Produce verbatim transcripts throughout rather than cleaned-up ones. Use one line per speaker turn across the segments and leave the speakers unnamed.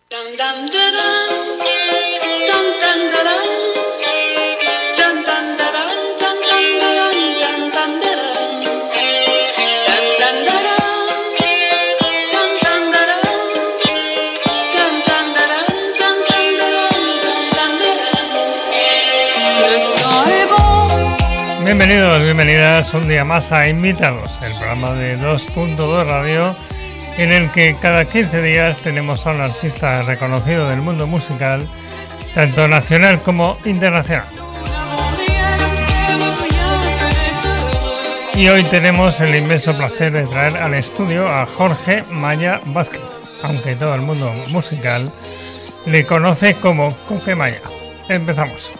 Bienvenidos, bienvenidas un día más a Invitados, el programa de dos punto dos Radio, en el que cada quince días tenemos a un artista reconocido del mundo musical, tanto nacional como internacional. Y hoy tenemos el inmenso placer de traer al estudio a Jorge Maya Vázquez, aunque todo el mundo musical le conoce como Coque Maya. Empezamos.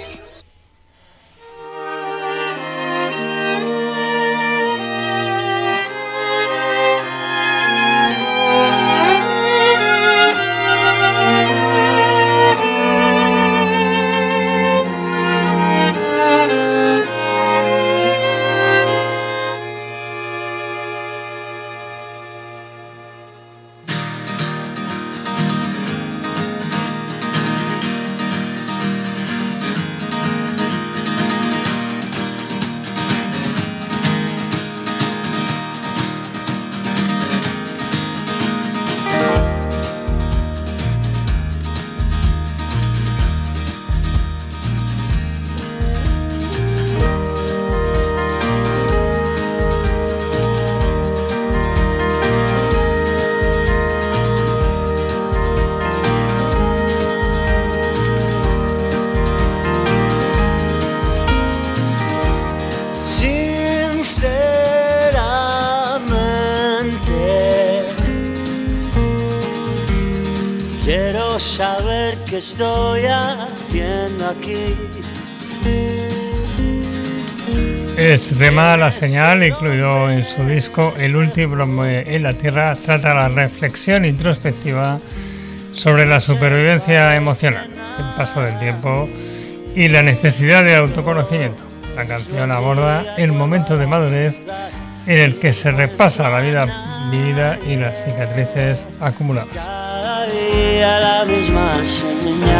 ¿Qué estoy haciendo aquí?
Este tema, La Señal, incluido en su disco El último en la Tierra, trata la reflexión introspectiva sobre la supervivencia emocional, el paso del tiempo y la necesidad de autoconocimiento. La canción aborda el momento de madurez en el que se repasa la vida vivida y las cicatrices acumuladas.
A la misma señal,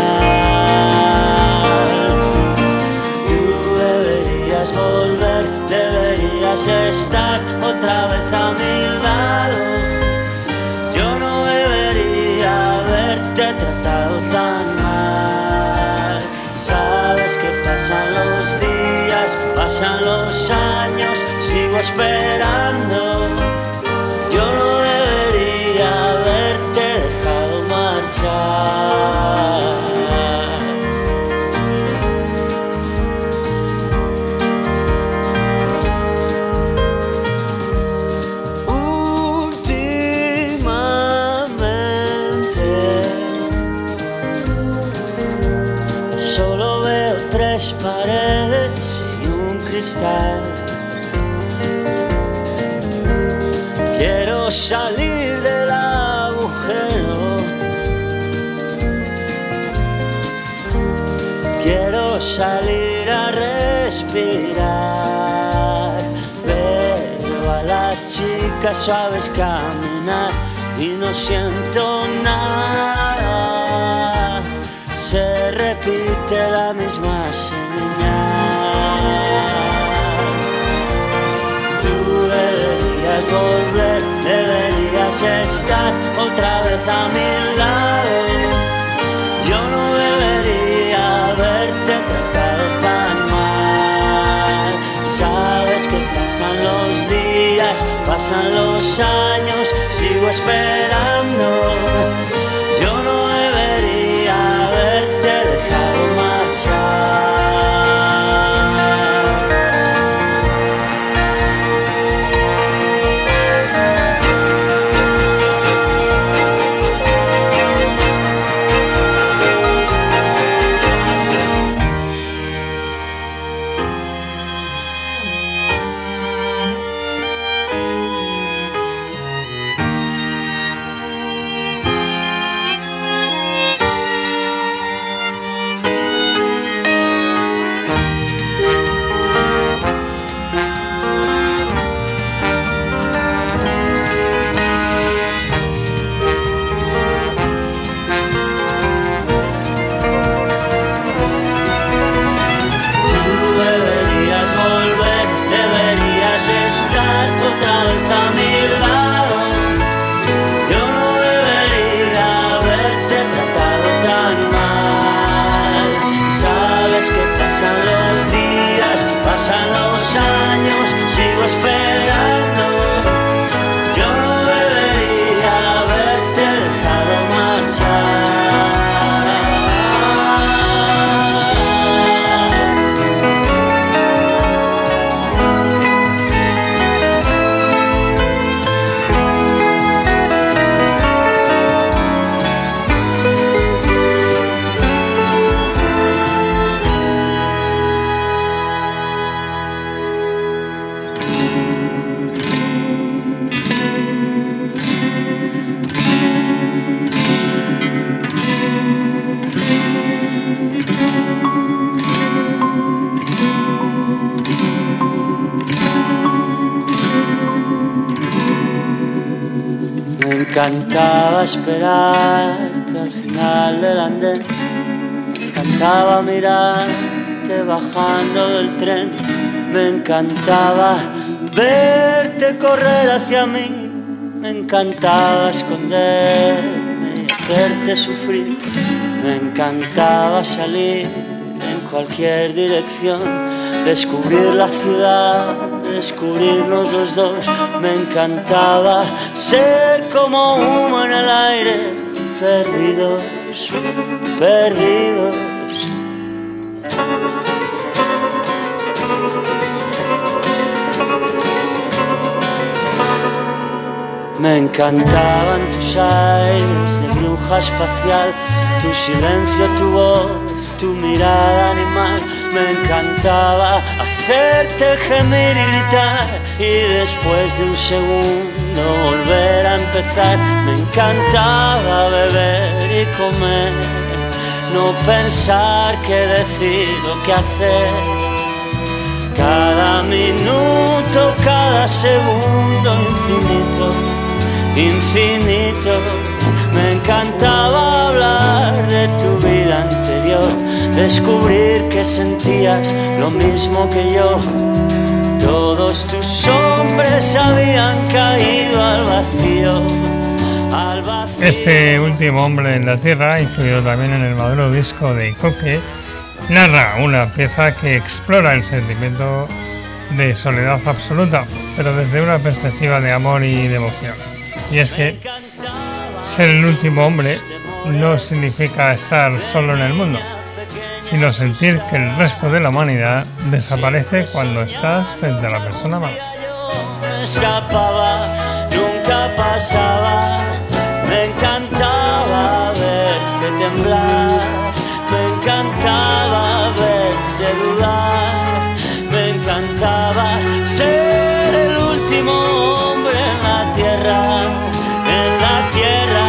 tú deberías volver, deberías estar otra vez a mi lado. Yo no debería haberte tratado tan mal. Sabes que pasan los días, pasan los años, sigo esperando. Yo no debería haberte dejado marchar. Últimamente solo veo tres paredes y un cristal. Quiero salir del agujero, quiero salir a respirar. Veo a las chicas suaves caminar y no siento nada. Se repite la misma señal. Tú deberías volver, deberías estar otra vez a mi lado. Yo no debería haberte tratado tan mal. Sabes que pasan los días, pasan los años, sigo esperando. Yo no debería haberte dejado marchar. pasan los años, sigo esperando. Yo no debería haberte dejado marchar. Me encantaba esperarte al final del andén, me encantaba mirarte bajando del tren, me encantaba verte correr hacia mí, me encantaba esconderme y hacerte sufrir, me encantaba salir en cualquier dirección, descubrir la ciudad, descubrirnos los dos, me encantaba ser como humo en el aire, perdidos, perdidos. Me encantaban tus aires de bruja espacial, tu silencio, tu voz, tu mirada animal. Me encantaba hacerte gemir y gritar y después de un segundo volver a empezar. Me encantaba beber y comer, no pensar qué decir o qué hacer. Cada minuto, cada segundo, infinito, infinito. Me encantaba hablar de tu vida anterior, descubrir que sentías lo mismo que yo. Todos tus hombres habían caído al vacío, al vacío.
Este último hombre en la Tierra, incluido también en el maduro disco de Coque, narra una pieza que explora el sentimiento de soledad absoluta, pero desde una perspectiva de amor y de emoción. Y es que ser el último hombre no significa estar solo en el mundo, sino sentir que el resto de la humanidad desaparece cuando estás frente a la persona amada.
Me escapaba, nunca pasaba, me encantaba verte temblar, me encantaba verte dudar, me encantaba ser el último hombre en la tierra, en la tierra.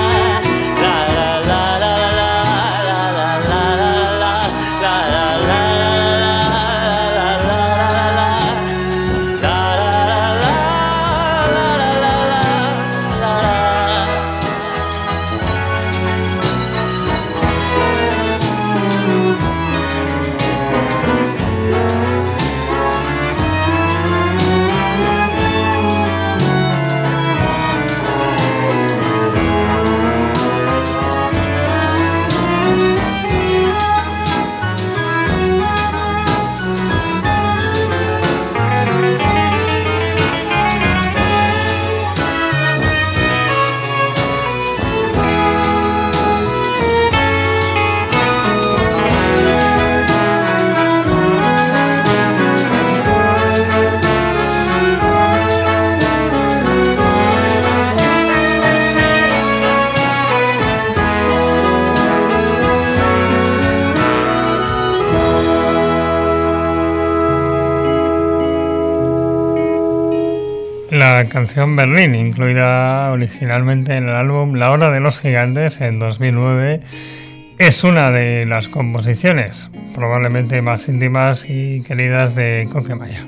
La canción Berlín, incluida originalmente en el álbum La Hora de los Gigantes en dos mil nueve, es una de las composiciones probablemente más íntimas y queridas de Coquemaya.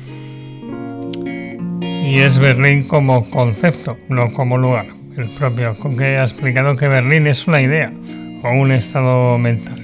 Y es Berlín como concepto, no como lugar. El propio Coque ha explicado que Berlín es una idea o un estado mental.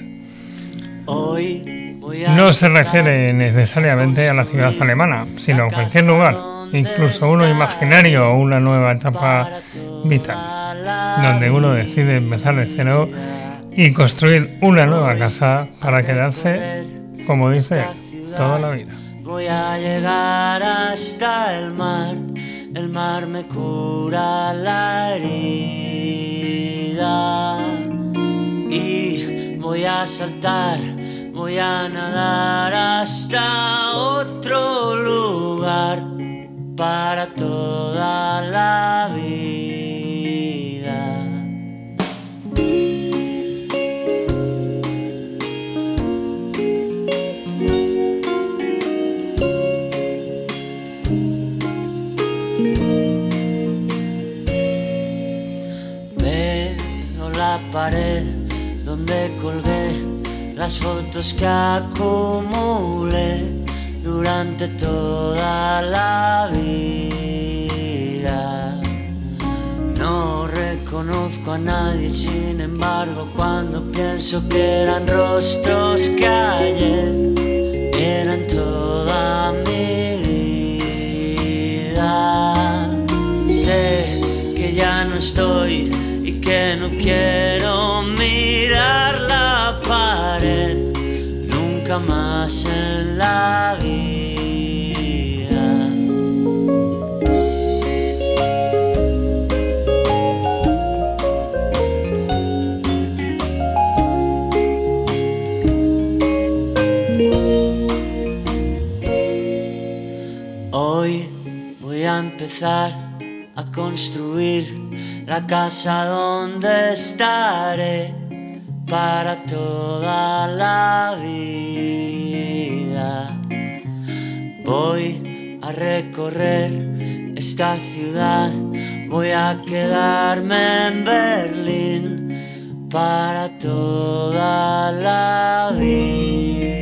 No se refiere necesariamente a la ciudad alemana, sino a cualquier lugar, incluso uno imaginario o una nueva etapa vital, donde uno decide empezar de cero y construir una nueva casa para quedarse, como dice él, toda la vida.
voy a llegar hasta el mar. El mar me cura la herida y voy a saltar, voy a nadar hasta otro lugar para toda la vida. Veo la pared donde colgué las fotos que acumulé durante toda la vida. No reconozco a nadie, sin embargo, cuando pienso que eran rostros que ayer eran toda mi vida. Sé que ya no estoy y que no quiero mirar la pared nunca más en la vida. Hoy voy a empezar a construir la casa donde estaré para toda la vida. Voy a recorrer esta ciudad, voy a quedarme en Berlín para toda la vida.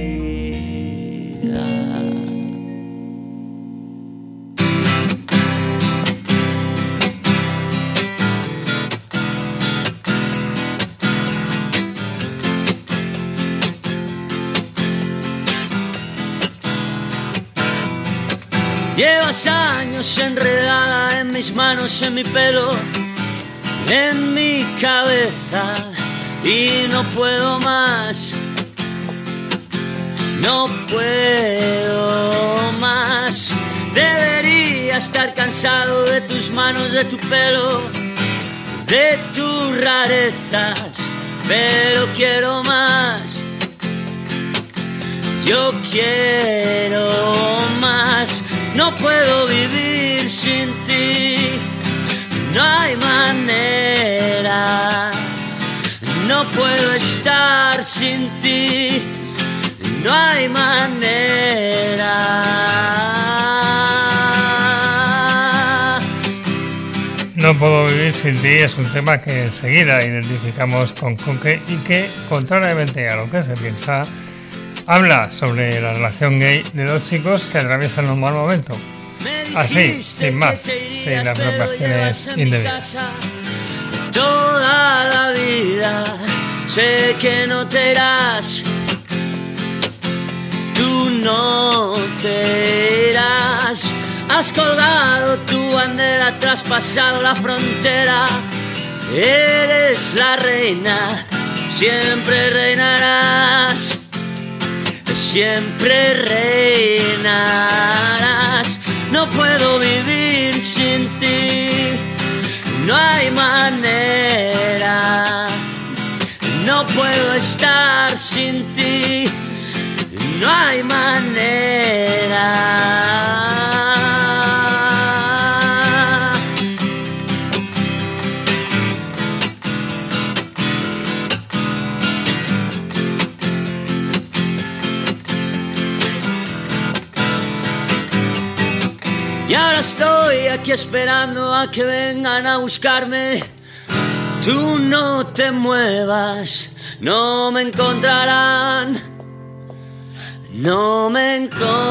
Llevas años enredada en mis manos, en mi pelo, en mi cabeza, y no puedo más, no puedo más. Debería estar cansado de tus manos, de tu pelo, de tus rarezas, pero quiero más, yo quiero más. No puedo vivir sin ti, no hay manera. No puedo estar sin ti, no hay manera.
No puedo vivir sin ti es un tema que enseguida identificamos con Kunke y que, contrariamente a lo que se piensa, habla sobre la relación gay de dos chicos que atraviesan un mal momento. Así, sin más, sin apropiaciones indebidas.
Toda la vida sé que no te irás, tú no te irás. Has colgado tu bandera, traspasado la frontera. Eres la reina, siempre reinarás, siempre reinarás. No puedo vivir sin ti, no hay manera. No puedo estar sin ti, no hay manera. Y ahora estoy aquí esperando a que vengan a buscarme. Tú no te muevas, no me encontrarán, no me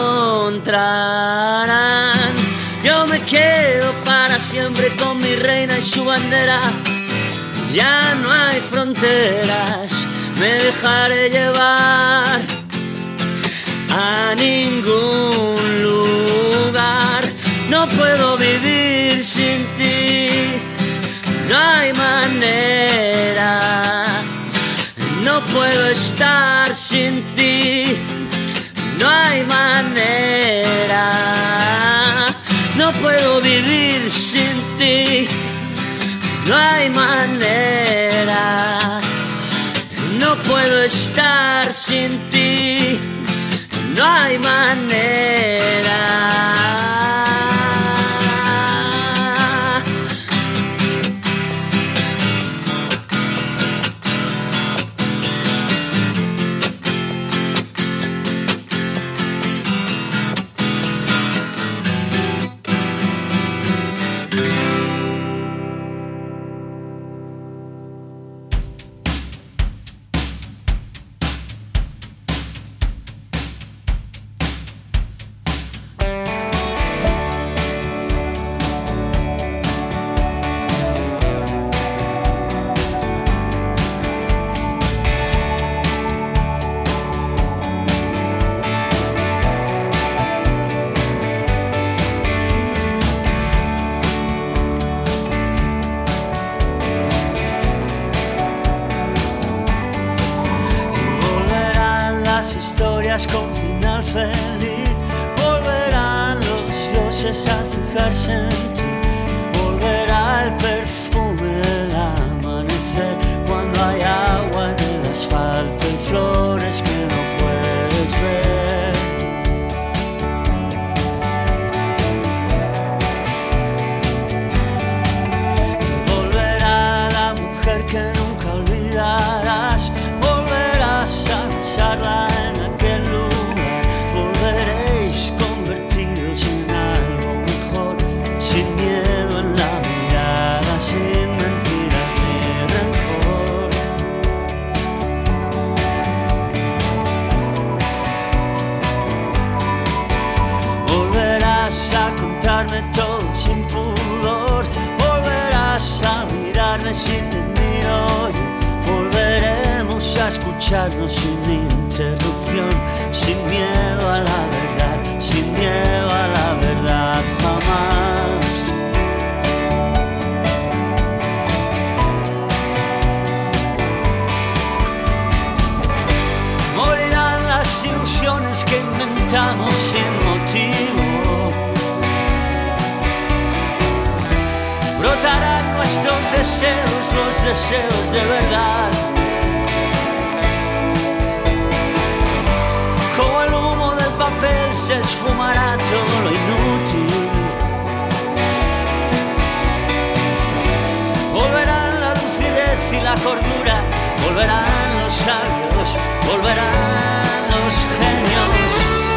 encontrarán. Yo me quedo para siempre con mi reina y su bandera. Ya no hay fronteras, me dejaré llevar a ningún lugar. No puedo vivir sin ti, no hay manera. No puedo estar sin ti, no hay manera. no hay manera. No puedo estar sin ti, no hay manera. Con final feliz, volverán los dioses a fijarse en ti, volverá el perfume del amanecer, cuando hay agua en el asfalto y flores que no puedes ver. Y volverá la mujer que nunca olvidarás, volverás a besarla en aquel lugar, volveréis convertidos en algo mejor, sin miedo en la mirada, sin mentiras ni rencor. Volverás a contarme todo sin pudor, volverás a mirarme si te miro yo, volveremos a escucharnos sin interrupción, sin miedo a la verdad, sin miedo a la verdad jamás. Morirán las ilusiones que inventamos sin motivo, brotarán nuestros deseos, los deseos de verdad. Como el humo del papel se esfumará todo lo inútil. Volverán la lucidez y la cordura, volverán los sabios, volverán los genios.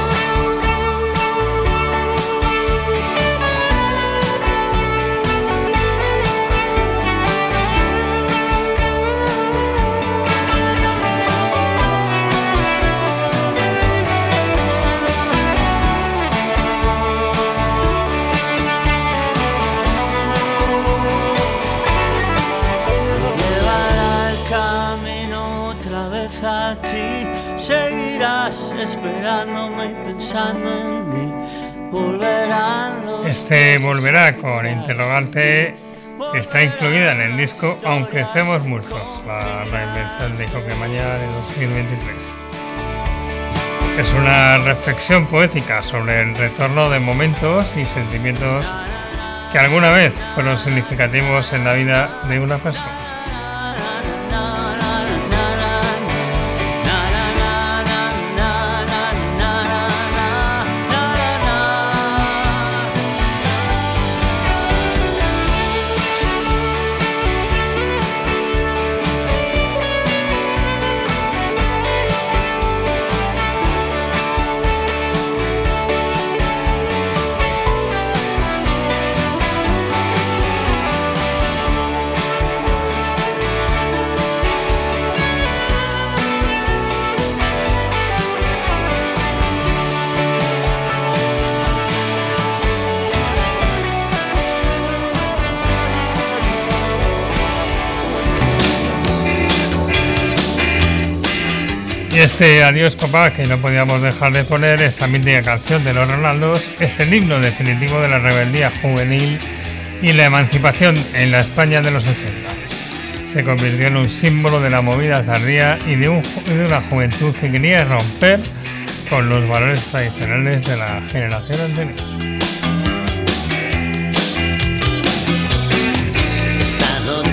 A ti seguirás esperándome y pensando en mí, volverán los...
Este volverá con interrogante está incluida en el disco Aunque estemos muertos, la reinvención de Coquemaya de dos mil veintitrés. Es una reflexión poética sobre el retorno de momentos y sentimientos que alguna vez fueron significativos en la vida de una persona. Este Adiós Papá, que no podíamos dejar de poner, esta mítica canción de los Ronaldos, es el himno definitivo de la rebeldía juvenil y la emancipación en la España de los ochenta. Se convirtió en un símbolo de la movida tardía y de, un, de una juventud que quería romper con los valores tradicionales de la generación anterior.
Esta noche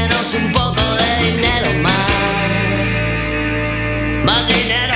consíguenos un poco de dinero más, más dinero.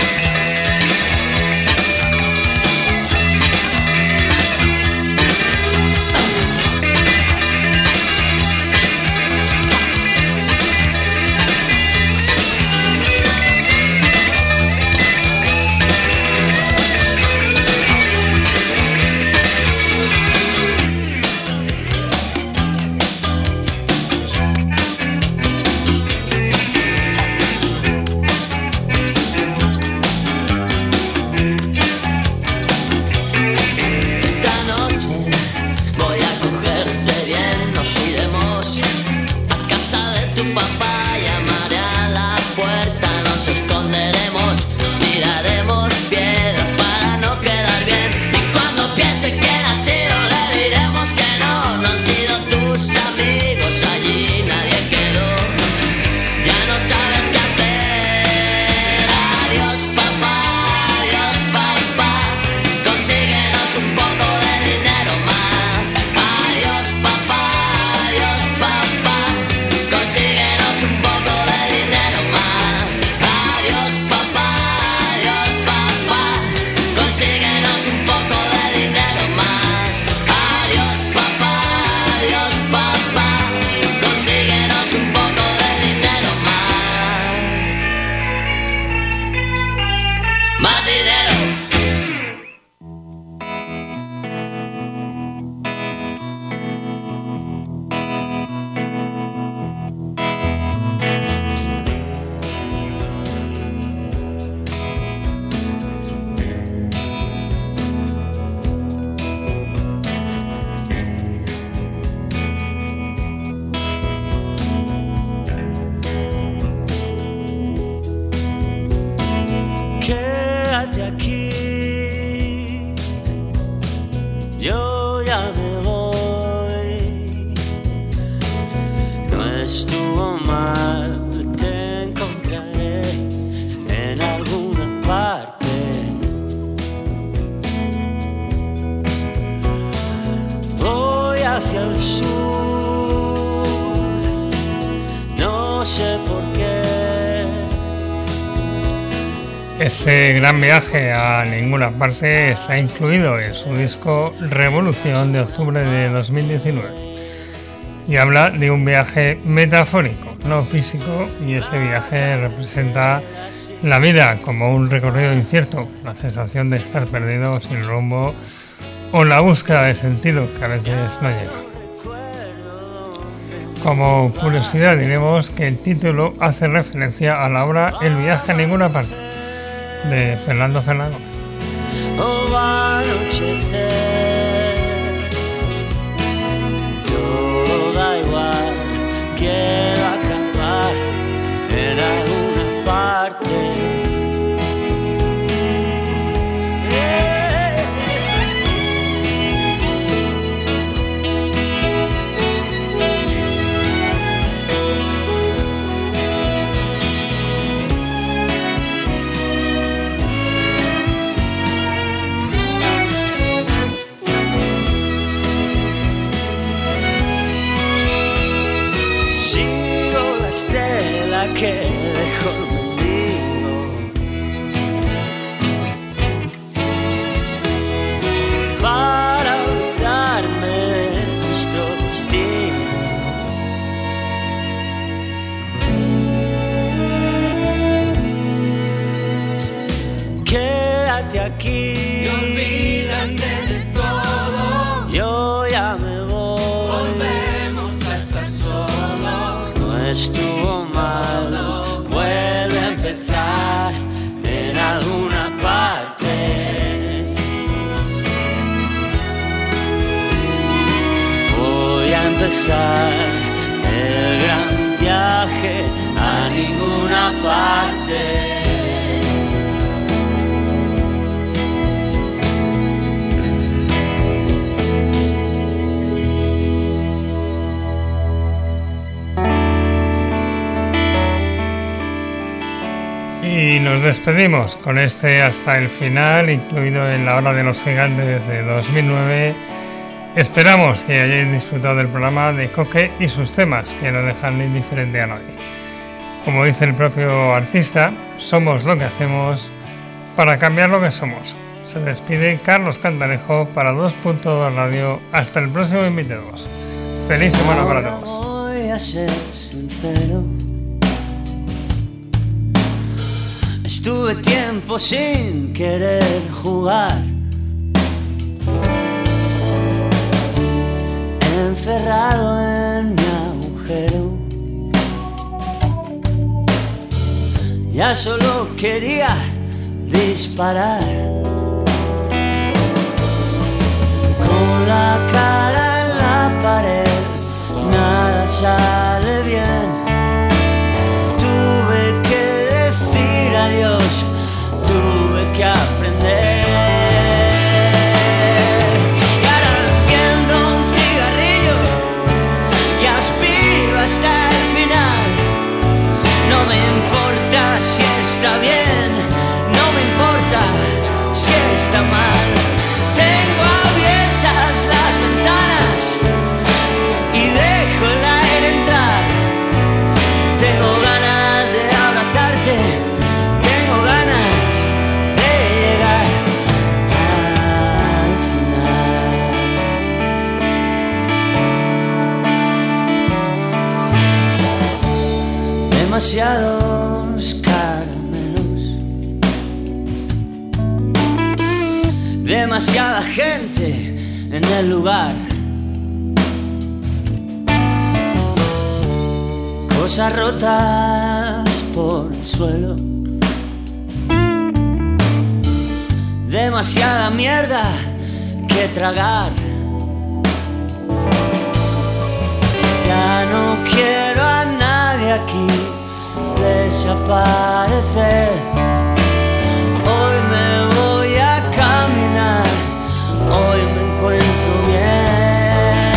Este gran viaje a ninguna parte está incluido en su disco Revolución de octubre de dos mil diecinueve y habla de un viaje metafórico, no físico, y ese viaje representa la vida como un recorrido incierto, la sensación de estar perdido, sin rumbo o la búsqueda de sentido que a veces no llega. Como curiosidad diremos que el título hace referencia a la obra El viaje a ninguna parte, de Fernando Fernández.
Oh, va a anochecer, todo da igual, quiero acabar en alguna parte. Estela que dejó el mendigo para olvidarme de nuestro destino. Quédate aquí y olvídate de todo. Yo ya me voy. Volvemos a estar solos. No estuvo mal, vuelve a empezar en alguna parte. Voy a empezar el gran viaje a ninguna parte.
Y nos despedimos con este Hasta el final, incluido en La Hora de los Gigantes de dos mil nueve, Esperamos que hayáis disfrutado del programa de Coque y sus temas, que no dejan indiferente a nadie. Como dice el propio artista, somos lo que hacemos para cambiar lo que somos. Se despide Carlos Cantalejo para dos punto dos Radio. Hasta el próximo Invitados. Feliz semana para todos.
Voy a ser sincero. Estuve tiempo sin querer jugar, encerrado en mi agujero. Ya solo quería disparar, con la cara en la pared, nada sale bien. Tuve que decir adiós, tuve que aprender. Y ahora enciendo un cigarrillo y aspiro hasta el final. No me importa si está bien, no me importa si está mal. Tengo abiertas las ventanas y dejo el aire entrar. Tengo ganas de abrazarte, tengo ganas de llegar al final. Demasiados caramelos, demasiada gente en el lugar, cosas rotas por el suelo, demasiada mierda que tragar. Ya no quiero a nadie aquí desaparecer. Hoy me voy a caminar, hoy me encuentro bien.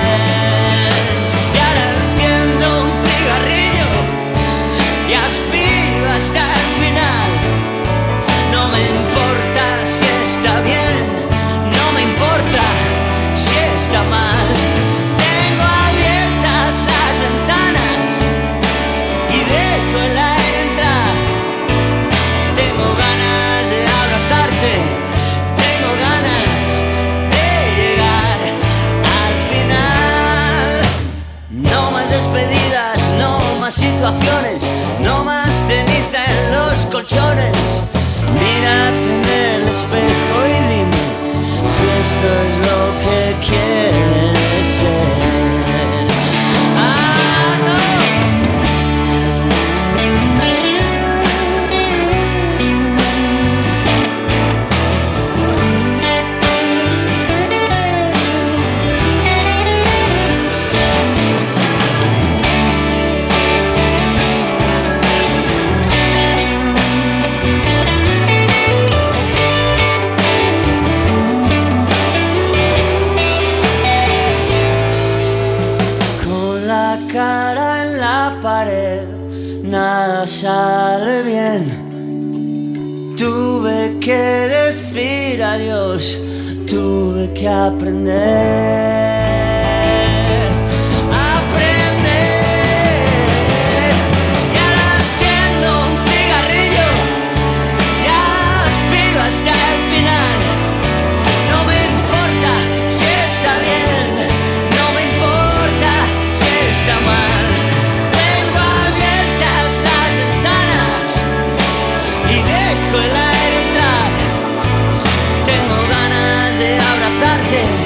Y ahora enciendo un cigarrillo y aspiro hasta el final. No me importa si está bien, no me importa si está mal. Tengo abiertas las ventanas y dejo el aire entrar. Tengo ganas de abrazarte, tengo ganas de llegar al final. No más despedidas, no más situaciones, no más ceniza en los colchones. Mírate en el espejo y dime si esto es lo que quieres ser. Ah, no. Cara en la pared, nada sale bien. Tuve que decir adiós, tuve que aprender. Aprender. Y ahora enciendo un cigarrillo y aspiro hasta el final. No me importa si está bien, no me importa si está mal. Tengo abiertas las ventanas y dejo el aire entrar. Tengo ganas de abrazarte.